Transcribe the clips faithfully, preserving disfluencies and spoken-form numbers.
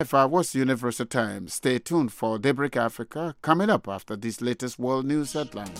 If I was Universal Time, stay tuned for Daybreak Africa coming up after these latest world news headlines.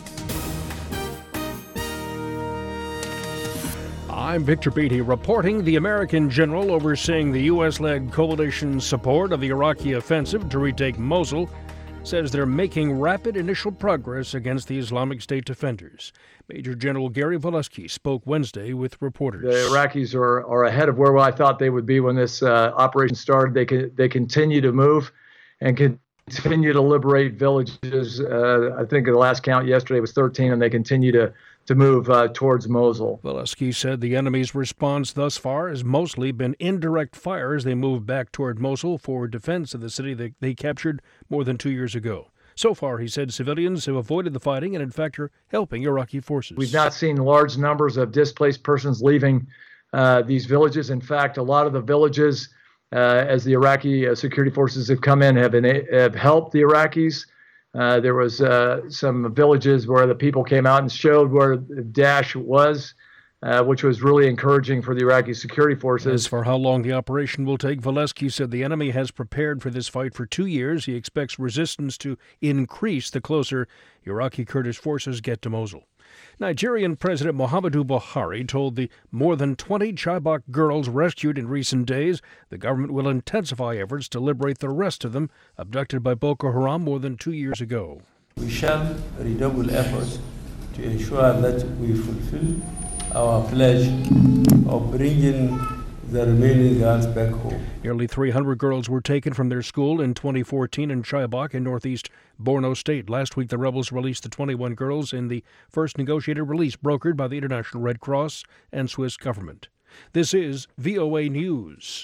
I'm Victor Beatty reporting. The American general overseeing the U S-led coalition's support of the Iraqi offensive to retake Mosul says they're making rapid initial progress against the Islamic State defenders. Major General Gary Volesky spoke Wednesday with reporters. The Iraqis are, are ahead of where I thought they would be when this uh, operation started. They can, they continue to move and continue to liberate villages. Uh, I think the last count yesterday was thirteen, and they continue to to move uh, towards Mosul. Volesky said the enemy's response thus far has mostly been indirect fire as they move back toward Mosul for defense of the city that they captured more than two years ago. So far, he said, civilians have avoided the fighting and, in fact, are helping Iraqi forces. We've not seen large numbers of displaced persons leaving uh, these villages. In fact, a lot of the villages, uh, as the Iraqi uh, security forces have come in, have, been, have helped the Iraqis. Uh, there was uh, some villages where the people came out and showed where Daesh was, uh, which was really encouraging for the Iraqi security forces. As for how long the operation will take, Volesky said the enemy has prepared for this fight for two years. He expects resistance to increase the closer Iraqi Kurdish forces get to Mosul. Nigerian President Muhammadu Buhari told the more than twenty Chibok girls rescued in recent days the government will intensify efforts to liberate the rest of them abducted by Boko Haram more than two years ago. We shall redouble efforts to ensure that we fulfill our pledge of bringing the remaining girls back home. Nearly three hundred girls were taken from their school in twenty fourteen in Chibok in northeast Borno State. Last week, the rebels released the twenty-one girls in the first negotiated release brokered by the International Red Cross and Swiss government. This is V O A News.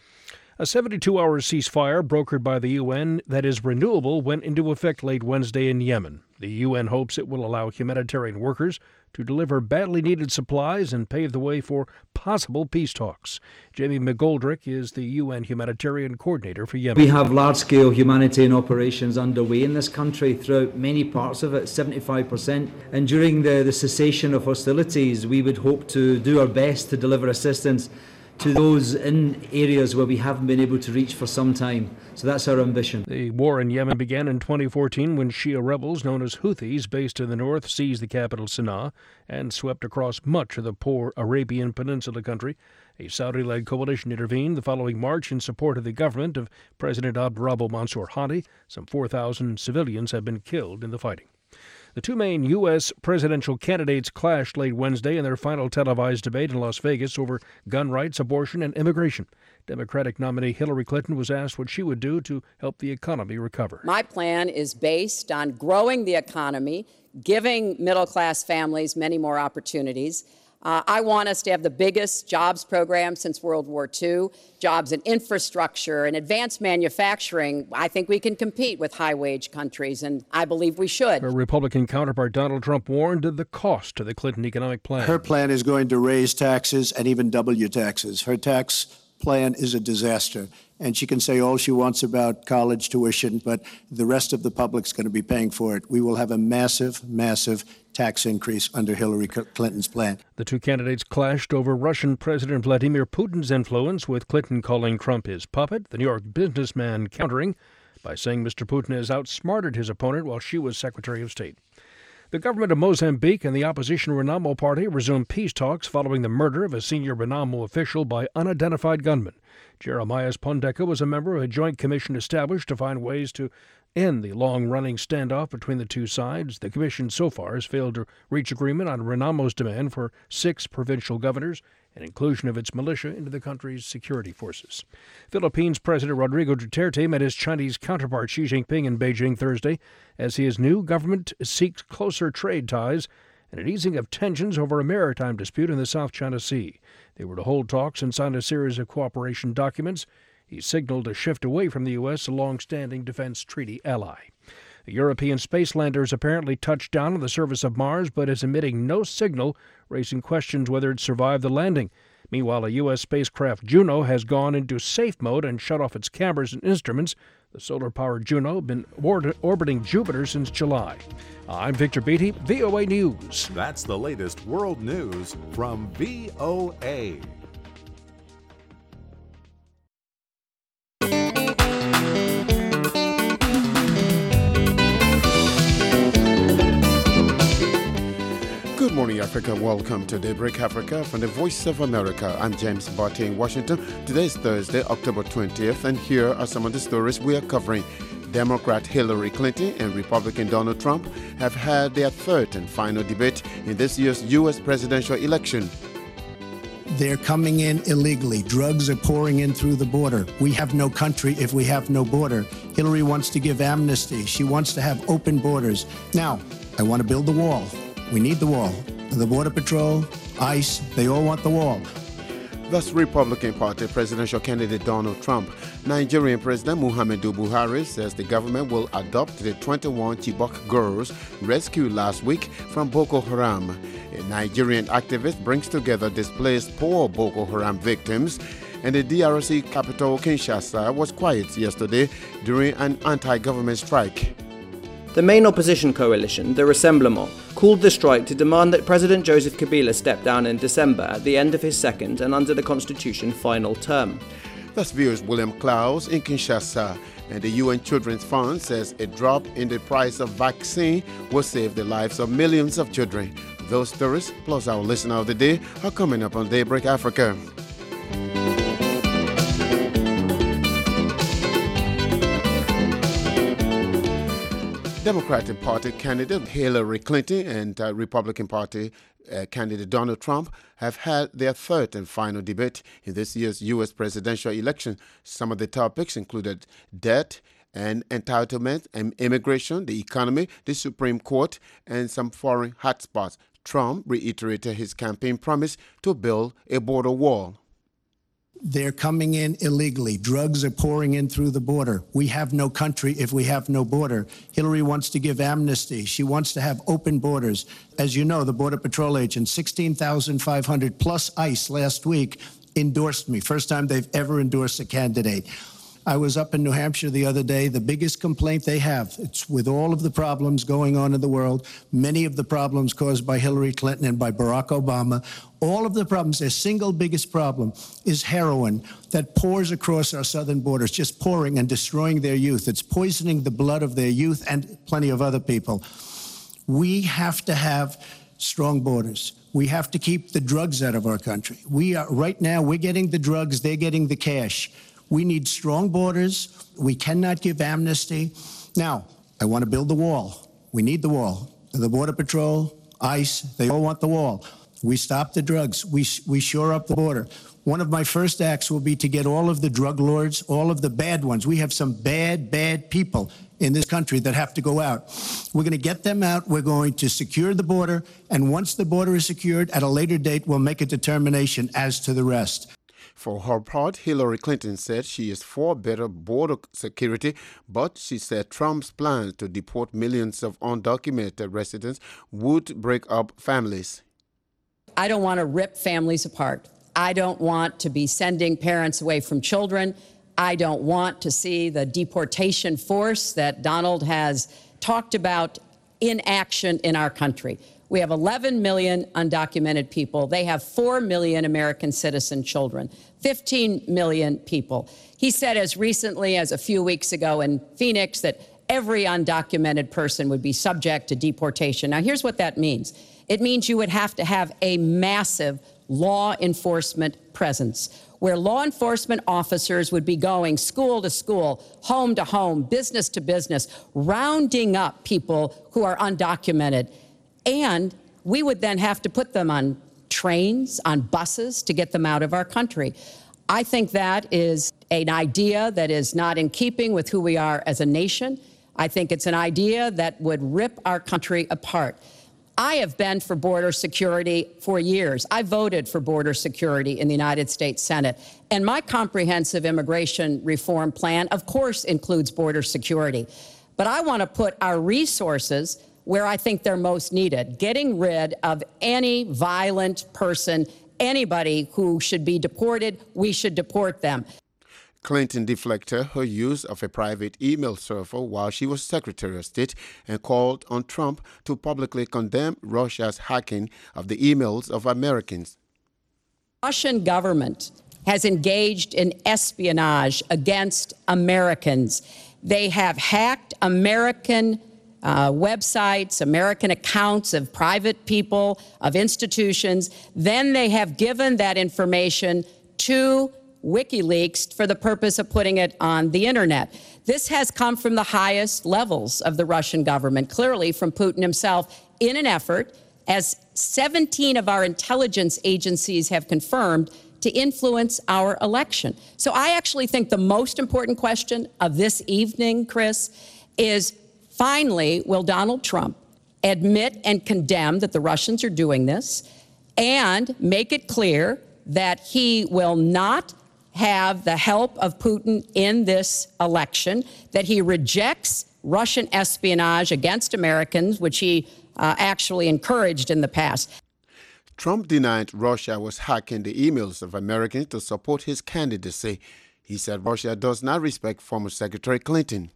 A seventy-two hour ceasefire brokered by the U N that is renewable went into effect late Wednesday in Yemen. The U N hopes it will allow humanitarian workers to deliver badly needed supplies and pave the way for possible peace talks. Jamie McGoldrick is the U N humanitarian coordinator for Yemen. We have large-scale humanitarian operations underway in this country throughout many parts of it, seventy-five percent. And during the, the cessation of hostilities, we would hope to do our best to deliver assistance to those in areas where we haven't been able to reach for some time. So that's our ambition. The war in Yemen began in twenty fourteen when Shia rebels known as Houthis, based in the north, seized the capital Sana'a and swept across much of the poor Arabian Peninsula country. A Saudi-led coalition intervened the following March in support of the government of President Abdrabbuh Mansour Hadi. Some four thousand civilians have been killed in the fighting. The two main U S presidential candidates clashed late Wednesday in their final televised debate in Las Vegas over gun rights, abortion, and immigration. Democratic nominee Hillary Clinton was asked what she would do to help the economy recover. My plan is based on growing the economy, giving middle-class families many more opportunities. Uh, I want us to have the biggest jobs program since World War Two, jobs in infrastructure and advanced manufacturing. I think we can compete with high-wage countries, and I believe we should. Her Republican counterpart Donald Trump warned of the cost to the Clinton economic plan. Her plan is going to raise taxes and even double your taxes. Her tax plan is a disaster. And she can say all she wants about college tuition, but the rest of the public's going to be paying for it. We will have a massive, massive tax increase under Hillary Clinton's plan. The two candidates clashed over Russian President Vladimir Putin's influence, with Clinton calling Trump his puppet, the New York businessman countering by saying Mister Putin has outsmarted his opponent while she was Secretary of State. The government of Mozambique and the opposition Renamo Party resumed peace talks following the murder of a senior Renamo official by unidentified gunmen. Jeremias Pondeka was a member of a joint commission established to find ways to end the long-running standoff between the two sides. The commission so far has failed to reach agreement on Renamo's demand for six provincial governors and inclusion of its militia into the country's security forces. Philippines President Rodrigo Duterte met his Chinese counterpart Xi Jinping in Beijing Thursday as his new government seeks closer trade ties and an easing of tensions over a maritime dispute in the South China Sea. They were to hold talks and sign a series of cooperation documents. He signaled a shift away from the U S, a long-standing defense treaty ally. The European space lander has apparently touched down on the surface of Mars, but is emitting no signal, raising questions whether it survived the landing. Meanwhile, a U S spacecraft, Juno, has gone into safe mode and shut off its cameras and instruments. The solar-powered Juno has been orbit- orbiting Jupiter since July. I'm Victor Beatty, V O A News. That's the latest world news from V O A. Africa. Welcome to Daybreak Africa from the Voice of America. I'm James Barty in Washington. Today is Thursday, October twentieth, and here are some of the stories we are covering. Democrat Hillary Clinton and Republican Donald Trump have had their third and final debate in this year's U S presidential election. They're coming in illegally. Drugs are pouring in through the border. We have no country if we have no border. Hillary wants to give amnesty. She wants to have open borders. Now, I want to build the wall. We need the wall. The Border Patrol, ICE, they all want the wall. Thus, Republican Party presidential candidate Donald Trump. Nigerian President Muhammadu Buhari says the government will adopt the twenty-one Chibok girls rescued last week from Boko Haram. A Nigerian activist brings together displaced poor Boko Haram victims, and the D R C capital Kinshasa was quiet yesterday during an anti-government strike. The main opposition coalition, the Rassemblement, called the strike to demand that President Joseph Kabila step down in December at the end of his second and under the constitution final term. Thus views William Klaus in Kinshasa, and the U N Children's Fund says a drop in the price of vaccine will save the lives of millions of children. Those stories, plus our listener of the day, are coming up on Daybreak Africa. Democratic Party candidate Hillary Clinton and uh, Republican Party uh, candidate Donald Trump have had their third and final debate in this year's U S presidential election. Some of the topics included debt and entitlement and immigration, the economy, the Supreme Court, and some foreign hotspots. Trump reiterated his campaign promise to build a border wall. They're coming in illegally. Drugs are pouring in through the border. We have no country if we have no border. Hillary wants to give amnesty. She wants to have open borders. As you know, the Border Patrol agents, sixteen thousand five hundred plus ICE last week, endorsed me. First time they've ever endorsed a candidate. I was up in New Hampshire the other day. The biggest complaint they have, it's with all of the problems going on in the world, many of the problems caused by Hillary Clinton and by Barack Obama, all of the problems, their single biggest problem is heroin that pours across our southern borders, just pouring and destroying their youth. It's poisoning the blood of their youth and plenty of other people. We have to have strong borders. We have to keep the drugs out of our country. We are, right now, we're getting the drugs, they're getting the cash. We need strong borders. We cannot give amnesty. Now, I want to build the wall. We need the wall. The Border Patrol, ICE, they all want the wall. We stop the drugs. We, we shore up the border. One of my first acts will be to get all of the drug lords, all of the bad ones. We have some bad, bad people in this country that have to go out. We're going to get them out. We're going to secure the border. And once the border is secured, at a later date, we'll make a determination as to the rest. For her part, Hillary Clinton said she is for better border security, but she said Trump's plans to deport millions of undocumented residents would break up families. I don't want to rip families apart. I don't want to be sending parents away from children. I don't want to see the deportation force that Donald has talked about in action in our country. We have eleven million undocumented people. They have four million American citizen children, fifteen million people. He said as recently as a few weeks ago in Phoenix that every undocumented person would be subject to deportation. Now, here's what that means. It means you would have to have a massive law enforcement presence where law enforcement officers would be going school to school, home to home, business to business, rounding up people who are undocumented. And we would then have to put them on trains, on buses to get them out of our country. I think that is an idea that is not in keeping with who we are as a nation. I think it's an idea that would rip our country apart. I have been for border security for years. I voted for border security in the United States Senate. And my comprehensive immigration reform plan, of course, includes border security. But I want to put our resources where I think they're most needed, getting rid of any violent person, anybody who should be deported, we should deport them. Clinton deflected her use of a private email server while she was Secretary of State and called on Trump to publicly condemn Russia's hacking of the emails of Americans. The Russian government has engaged in espionage against Americans. They have hacked American uh, websites, American accounts of private people, of institutions. Then they have given that information to WikiLeaks for the purpose of putting it on the internet. This has come from the highest levels of the Russian government, clearly from Putin himself, in an effort, as seventeen of our intelligence agencies have confirmed, to influence our election. So I actually think the most important question of this evening, Chris, is finally, will Donald Trump admit and condemn that the Russians are doing this and make it clear that he will not have the help of Putin in this election, that he rejects Russian espionage against Americans, which he uh, actually encouraged in the past. Trump denied Russia was hacking the emails of Americans to support his candidacy. He said Russia does not respect former Secretary Clinton.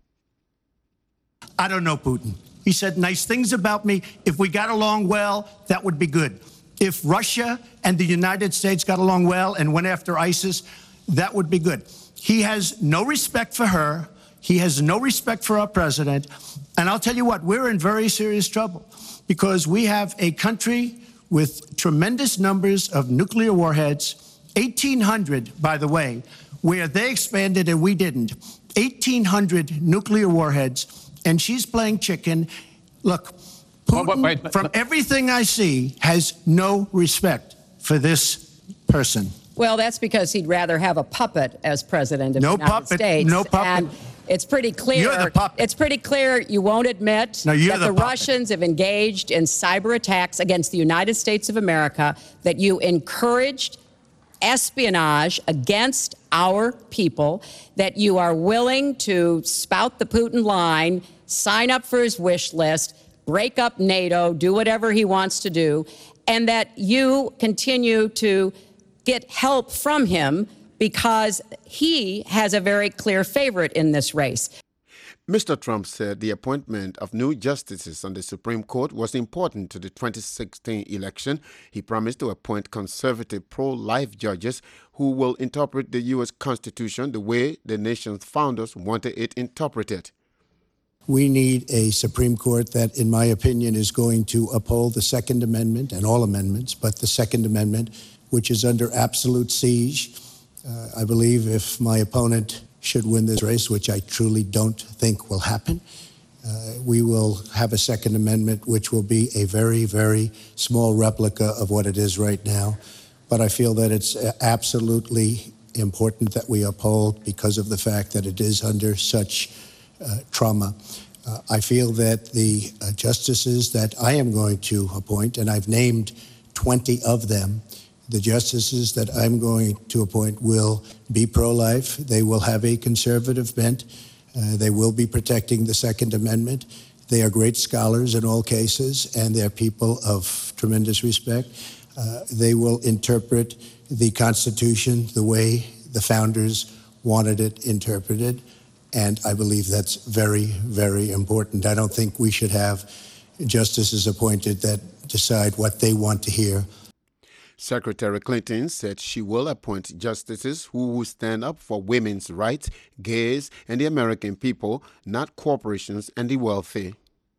I don't know Putin. He said nice things about me. If we got along well, that would be good. If Russia and the United States got along well and went after ISIS, that would be good. He has no respect for her. He has no respect for our president. And I'll tell you what, we're in very serious trouble because we have a country with tremendous numbers of nuclear warheads, eighteen hundred, by the way, where they expanded and we didn't, eighteen hundred nuclear warheads, and she's playing chicken. Look, Putin, wait, wait, wait, from everything I see, has no respect for this person. Well, that's because he'd rather have a puppet as president of no the United puppet, States. No puppet. And it's pretty clear. You're the puppet. It's pretty clear you won't admit no, you're that the, the puppet. Russians have engaged in cyber attacks against the United States of America, that you encouraged espionage against our people, that you are willing to spout the Putin line, sign up for his wish list, break up NATO, do whatever he wants to do, and that you continue to get help from him because he has a very clear favorite in this race. Mister Trump said the appointment of new justices on the Supreme Court was important to the twenty sixteen election. He promised to appoint conservative pro-life judges who will interpret the U S Constitution the way the nation's founders wanted it interpreted. We need a Supreme Court that, in my opinion, is going to uphold the Second Amendment and all amendments, but the Second Amendment, which is under absolute siege. Uh, I believe if my opponent should win this race, which I truly don't think will happen, uh, we will have a Second Amendment which will be a very, very small replica of what it is right now. But I feel that it's absolutely important that we uphold because of the fact that it is under such uh, trauma. Uh, I feel that the uh, justices that I am going to appoint, and I've named twenty of them, the justices that I'm going to appoint will be pro-life. They will have a conservative bent. Uh, they will be protecting the Second Amendment. They are great scholars in all cases, and they're people of tremendous respect. Uh, they will interpret the Constitution the way the founders wanted it interpreted, and I believe that's very, very important. I don't think we should have justices appointed that decide what they want to hear. Secretary Clinton said she will appoint justices who will stand up for women's rights, gays, and the American people, not corporations and the wealthy.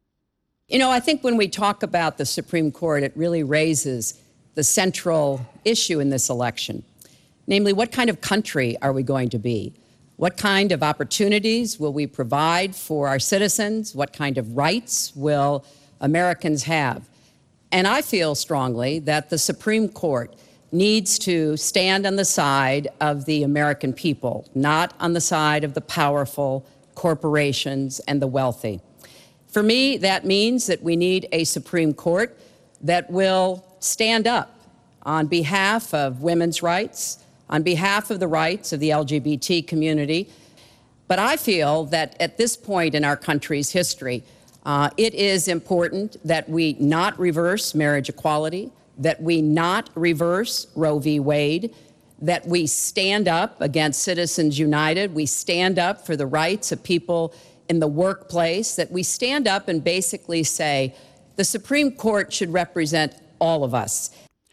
You know, I think when we talk about the Supreme Court, it really raises the central issue in this election. Namely, what kind of country are we going to be? What kind of opportunities will we provide for our citizens? What kind of rights will Americans have? And I feel strongly that the Supreme Court needs to stand on the side of the American people, not on the side of the powerful corporations and the wealthy. For me, that means that we need a Supreme Court that will stand up on behalf of women's rights, on behalf of the rights of the L G B T community. But I feel that at this point in our country's history, Uh, it is important that we not reverse marriage equality, that we not reverse Roe v. Wade, that we stand up against Citizens United, we stand up for the rights of people in the workplace, that we stand up and basically say the Supreme Court should represent all of us.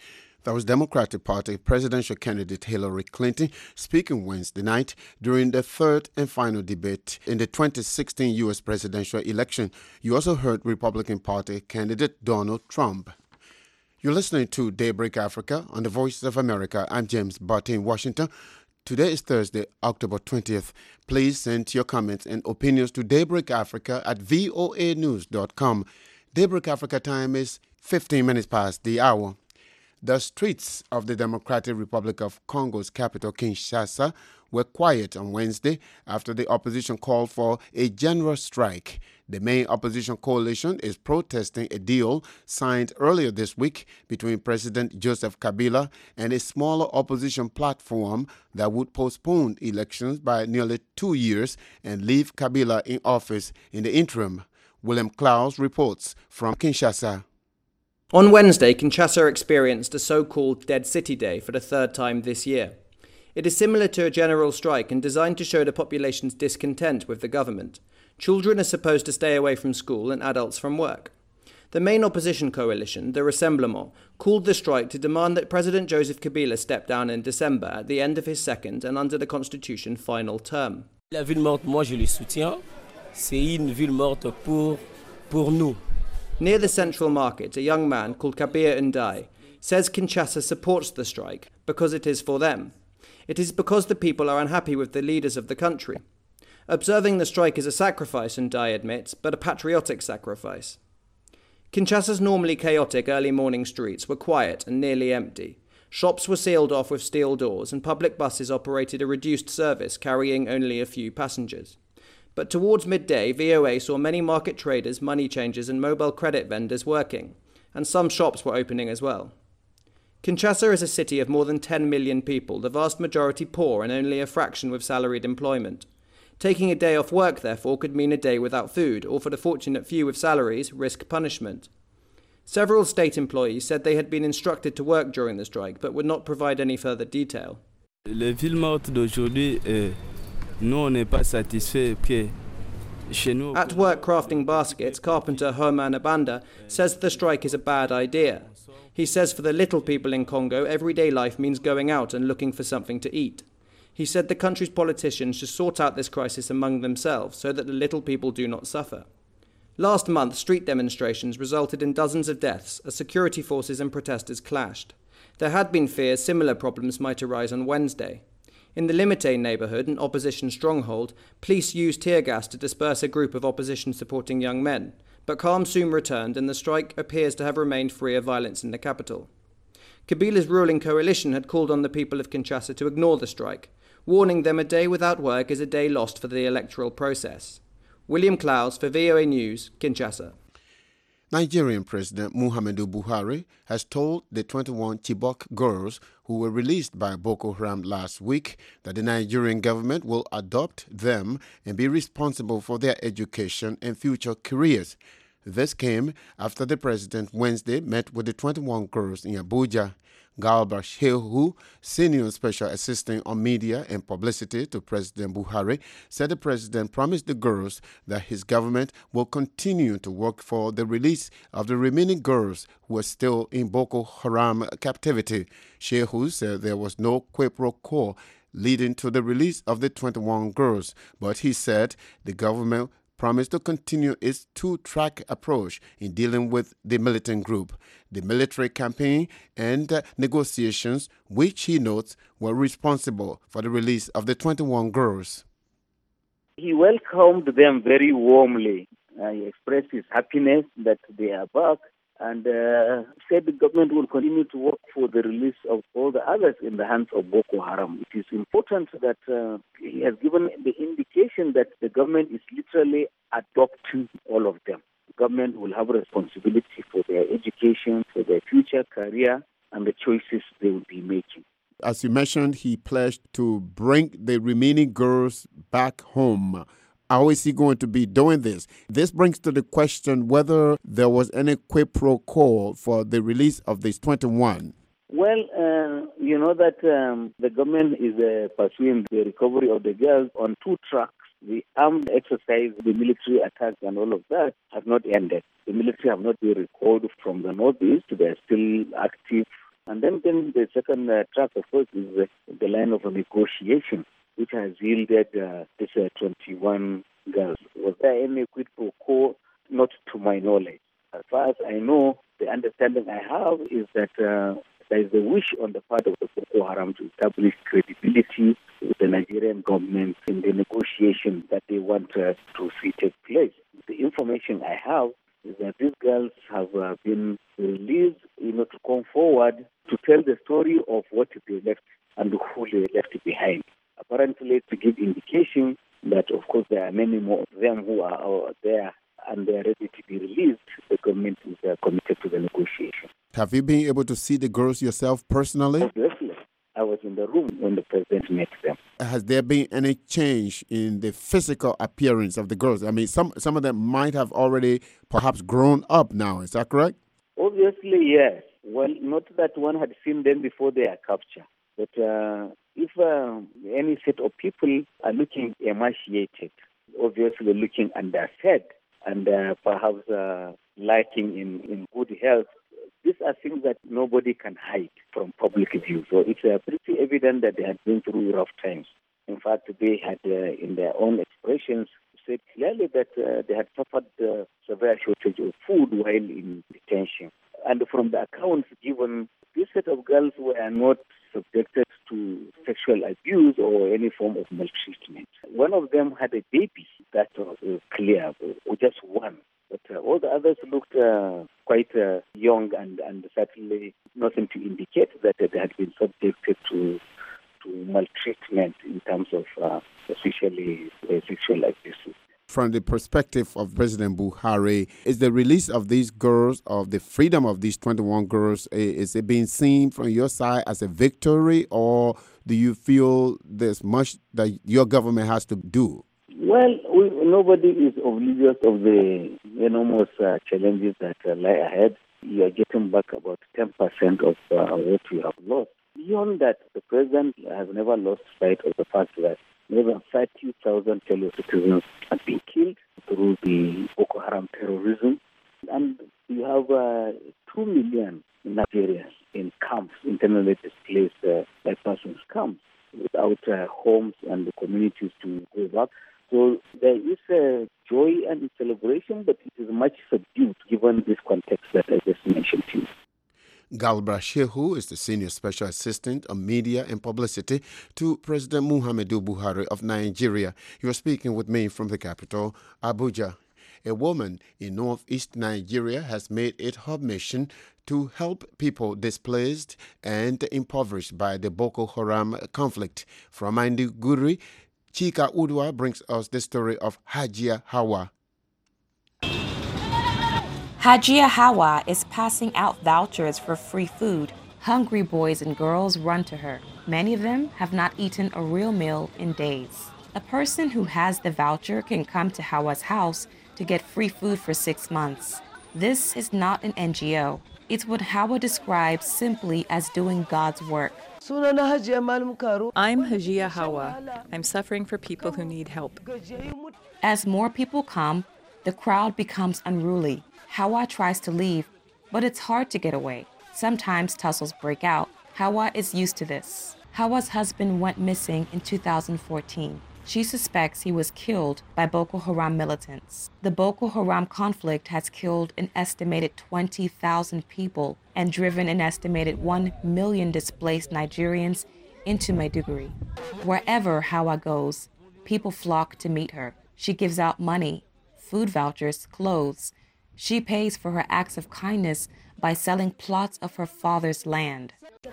That was Democratic Party presidential candidate Hillary Clinton speaking Wednesday night during the third and final debate in the twenty sixteen U S presidential election. You also heard Republican Party candidate Donald Trump. You're listening to Daybreak Africa on the Voice of America. I'm James Barty in Washington. Today is Thursday, October twentieth. Please send your comments and opinions to Daybreak Africa at voa news dot com. Daybreak Africa time is fifteen minutes past the hour. The streets of the Democratic Republic of Congo's capital, Kinshasa, were quiet on Wednesday after the opposition called for a general strike. The main opposition coalition is protesting a deal signed earlier this week between President Joseph Kabila and a smaller opposition platform that would postpone elections by nearly two years and leave Kabila in office in the interim. William Klaus reports from Kinshasa. On Wednesday, Kinshasa experienced a so-called Dead City Day for the third time this year. It is similar to a general strike and designed to show the population's discontent with the government. Children are supposed to stay away from school and adults from work. The main opposition coalition, the Rassemblement, called the strike to demand that President Joseph Kabila step down in December at the end of his second and under the Constitution final term. La ville morte, moi je le soutiens. C'est une ville morte pour, pour nous. Near the Central Market, a young man called Kabir Ndai says Kinshasa supports the strike because it is for them. It is because the people are unhappy with the leaders of the country. Observing the strike is a sacrifice, Ndai admits, but a patriotic sacrifice. Kinshasa's normally chaotic early morning streets were quiet and nearly empty. Shops were sealed off with steel doors and public buses operated a reduced service carrying only a few passengers. But towards midday, V O A saw many market traders, money changers and mobile credit vendors working, and some shops were opening as well. Kinshasa is a city of more than ten million people, the vast majority poor and only a fraction with salaried employment. Taking a day off work, therefore, could mean a day without food, or for the fortunate few with salaries, risk punishment. Several state employees said they had been instructed to work during the strike, but would not provide any further detail. Les villes mortes d'aujourd'hui, euh, nous on n'est pas satisfait que chez nous. At work crafting baskets, carpenter Herman Abanda says the strike is a bad idea. He says for the little people in Congo, everyday life means going out and looking for something to eat. He said the country's politicians should sort out this crisis among themselves so that the little people do not suffer. Last month, street demonstrations resulted in dozens of deaths as security forces and protesters clashed. There had been fears similar problems might arise on Wednesday. In the Limite neighbourhood, an opposition stronghold, police used tear gas to disperse a group of opposition-supporting young men, but calm soon returned and the strike appears to have remained free of violence in the capital. Kabila's ruling coalition had called on the people of Kinshasa to ignore the strike, warning them a day without work is a day lost for the electoral process. William Klaus for V O A News, Kinshasa. Nigerian President Muhammadu Buhari has told the twenty-one Chibok girls who were released by Boko Haram last week that the Nigerian government will adopt them and be responsible for their education and future careers. This came after the president Wednesday met with the twenty-one girls in Abuja. Galba Shehu, Senior Special Assistant on Media and Publicity to President Buhari, said the president promised the girls that his government will continue to work for the release of the remaining girls who are still in Boko Haram captivity. Shehu said there was no quid pro quo leading to the release of the twenty-one girls, but he said the government promised to continue its two-track approach in dealing with the militant group. The military campaign and uh, negotiations, which he notes were responsible for the release of the twenty-one girls. He welcomed them very warmly. Uh, he expressed his happiness that they are back and uh, said the government will continue to work for the release of all the others in the hands of Boko Haram. It is important that uh, he has given the indication that the government is literally adopting all of them. The government will have a responsibility for their education, for their future career, and the choices they will be making. As you mentioned, he pledged to bring the remaining girls back home. How is he going to be doing this? This brings to the question whether there was any quid pro quo for the release of these twenty-one. Well, uh, you know that um, the government is uh, pursuing the recovery of the girls on two tracks. The armed exercise, the military attacks and all of that have not ended. The military have not been recalled from the northeast. They are still active And then, then the second uh, track, of course, is uh, the line of negotiation, which has yielded uh, this uh, twenty-one girls. Was there any quid pro quo? Not to my knowledge. As far as I know, the understanding I have is that uh, there is a wish on the part of the Boko Haram to establish credibility with the Nigerian government in the negotiation that they want uh, to see take place. The information I have is that these girls have uh, been released, you know, to come forward to tell the story of what they left and who they left behind. Apparently, to give indication that, of course, there are many more of them who are out there and they are ready to be released. The government is uh, committed to the negotiation. Have you been able to see the girls yourself personally? Obviously. I was in the room when the president met them. Has there been any change in the physical appearance of the girls? I mean, some, some of them might have already perhaps grown up now. Is that correct? Obviously, yes. Well, not that one had seen them before their capture. But uh, if uh, any set of people are looking emaciated, obviously looking underfed, and uh, perhaps uh, lacking in, in good health, these are things that nobody can hide from public view. So it's uh, pretty evident that they had been through rough times. In fact, they had, uh, in their own expressions, said clearly that uh, they had suffered uh, severe shortage of food while in detention. And from the accounts given, this set of girls were not subjected to sexual abuse or any form of maltreatment. One of them had a baby, that was uh, clear, or just one. But uh, all the others looked uh, quite uh, young and, and certainly nothing to indicate that they had been subjected to to maltreatment in terms of uh, especially uh, sexual abuse. From the perspective of President Buhari, is the release of these girls, of the freedom of these twenty-one girls, is it being seen from your side as a victory, or do you feel there's much that your government has to do? Well, we, nobody is oblivious of the enormous uh, challenges that uh, lie ahead. You are getting back about ten percent of uh, what you have lost. Beyond that, the president has never lost sight of the fact that more than thirty thousand fellow citizens have been killed through the Boko Haram terrorism. And you have uh, two million Nigerians in camps, internally displaced uh, by persons camps, without uh, homes and the communities to go back. So there is a joy and celebration, but it is much subdued given this context that I just mentioned to you. Galbra Shehu is the Senior Special Assistant on Media and Publicity to President Muhammadu Buhari of Nigeria. You are speaking with me from the capital, Abuja. A woman in northeast Nigeria has made it her mission to help people displaced and impoverished by the Boko Haram conflict. From Maiduguri, Chika Udwa brings us the story of Hajia Hawa. Hajia Hawa is passing out vouchers for free food. Hungry boys and girls run to her. Many of them have not eaten a real meal in days. A person who has the voucher can come to Hawa's house to get free food for six months. This is not an N G O. It's what Hawa describes simply as doing God's work. I'm Hajia Hawa. I'm suffering for people who need help. As more people come, the crowd becomes unruly. Hawa tries to leave, but it's hard to get away. Sometimes tussles break out. Hawa is used to this. Hawa's husband went missing in two thousand fourteen. She suspects he was killed by Boko Haram militants. The Boko Haram conflict has killed an estimated twenty thousand people and driven an estimated one million displaced Nigerians into Maiduguri. Wherever Hawa goes, people flock to meet her. She gives out money, food vouchers, clothes. She pays for her acts of kindness by selling plots of her father's land.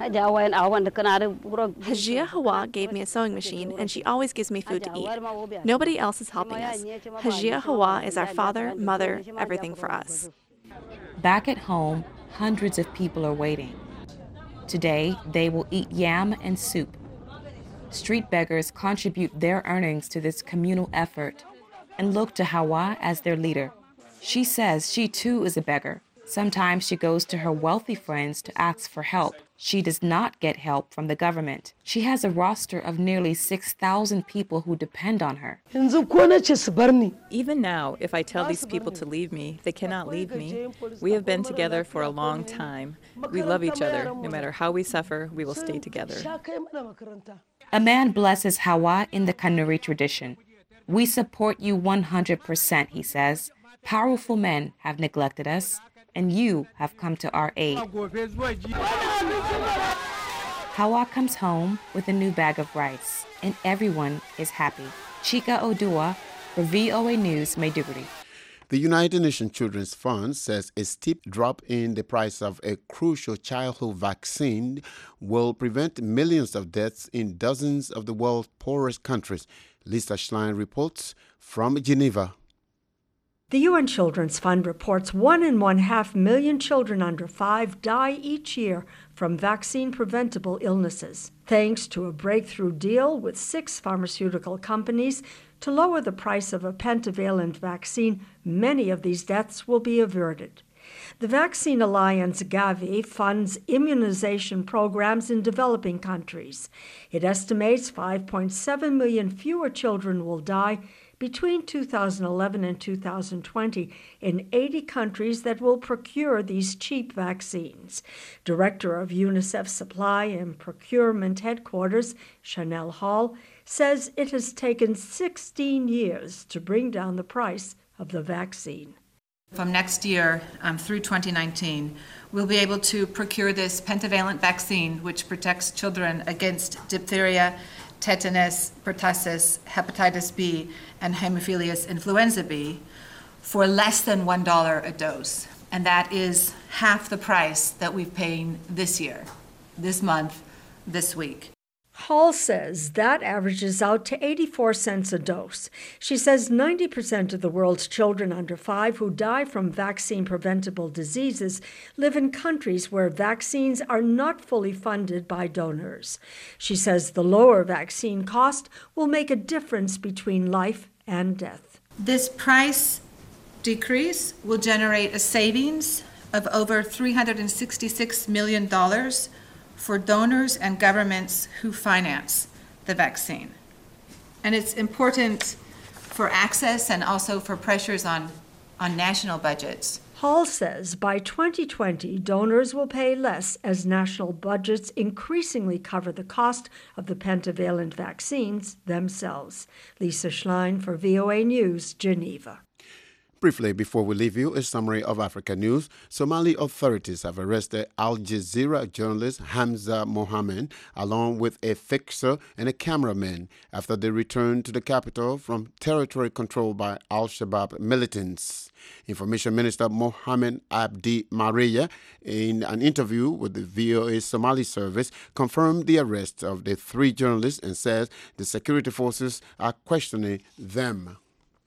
Hajia Hawa gave me a sewing machine, and she always gives me food to eat. Nobody else is helping us. Hajia Hawa is our father, mother, everything for us. Back at home, hundreds of people are waiting. Today, they will eat yam and soup. Street beggars contribute their earnings to this communal effort and look to Hawa as their leader. She says she too is a beggar. Sometimes she goes to her wealthy friends to ask for help. She does not get help from the government. She has a roster of nearly six thousand people who depend on her. Even now, if I tell these people to leave me, they cannot leave me. We have been together for a long time. We love each other. No matter how we suffer, we will stay together. A man blesses Hawa in the Kanuri tradition. We support you one hundred percent, he says. Powerful men have neglected us, and you have come to our aid. Hawa comes home with a new bag of rice, and everyone is happy. Chika Odua for V O A News, Maiduguri. The United Nations Children's Fund says a steep drop in the price of a crucial childhood vaccine will prevent millions of deaths in dozens of the world's poorest countries. Lisa Schlein reports from Geneva. The U N Children's Fund reports one and one half million children under five die each year from vaccine-preventable illnesses. Thanks to a breakthrough deal with six pharmaceutical companies to lower the price of a pentavalent vaccine, many of these deaths will be averted. The Vaccine Alliance Gavi funds immunization programs in developing countries. It estimates five point seven million fewer children will die between two thousand eleven and two thousand twenty in eighty countries that will procure these cheap vaccines. Director of UNICEF Supply and Procurement Headquarters, Chanel Hall, says it has taken sixteen years to bring down the price of the vaccine. From next year um, through twenty nineteen, we'll be able to procure this pentavalent vaccine, which protects children against diphtheria, tetanus, pertussis, hepatitis B, and Haemophilus influenza B, for less than one dollar a dose. And that is half the price that we've paid this year, this month, this week. Hall says that averages out to eighty-four cents a dose. She says ninety percent of the world's children under five who die from vaccine-preventable diseases live in countries where vaccines are not fully funded by donors. She says the lower vaccine cost will make a difference between life and death. This price decrease will generate a savings of over three hundred sixty-six million dollars for donors and governments who finance the vaccine. And it's important for access and also for pressures on, on national budgets. Hall says by twenty twenty, donors will pay less as national budgets increasingly cover the cost of the pentavalent vaccines themselves. Lisa Schlein for V O A News, Geneva. Briefly, before we leave you, a summary of Africa news. Somali authorities have arrested Al Jazeera journalist Hamza Mohammed, along with a fixer and a cameraman, after they returned to the capital from territory controlled by Al-Shabaab militants. Information Minister Mohammed Abdi Maria, in an interview with the V O A Somali service, confirmed the arrest of the three journalists and says the security forces are questioning them.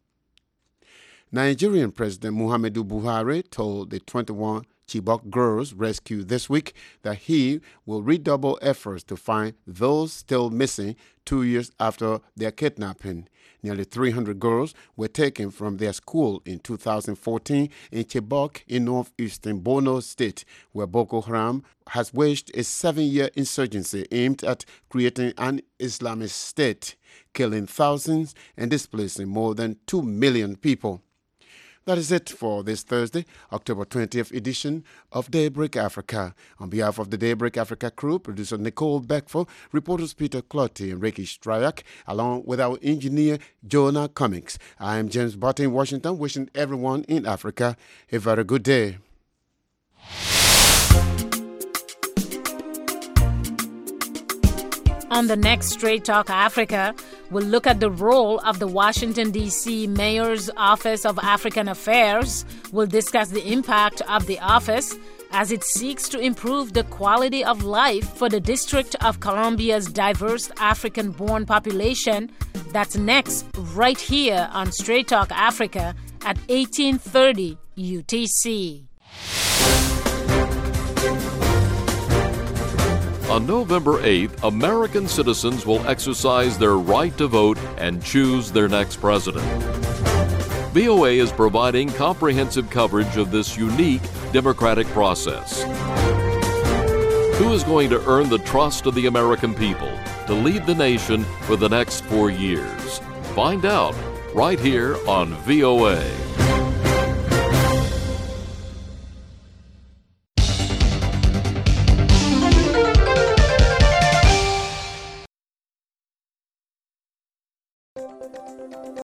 Nigerian President Muhammadu Buhari told the twenty-one Chibok girls rescued this week that he will redouble efforts to find those still missing two years after their kidnapping. Nearly three hundred girls were taken from their school in two thousand fourteen in Chibok in northeastern Borno State, where Boko Haram has waged a seven-year insurgency aimed at creating an Islamist state, killing thousands and displacing more than two million people. That is it for this Thursday, October twentieth edition of Daybreak Africa. On behalf of the Daybreak Africa crew, producer Nicole Beckford, reporters Peter Clotty and Ricky Stryak, along with our engineer Jonah Cummings, I am James Barton in Washington, wishing everyone in Africa a very good day. On the next Straight Talk Africa, we'll look at the role of the Washington, D C Mayor's Office of African Affairs. We'll discuss the impact of the office as it seeks to improve the quality of life for the District of Columbia's diverse African-born population. That's next, right here on Straight Talk Africa at eighteen thirty U T C. On November eighth, American citizens will exercise their right to vote and choose their next president. V O A is providing comprehensive coverage of this unique democratic process. Who is going to earn the trust of the American people to lead the nation for the next four years? Find out right here on V O A.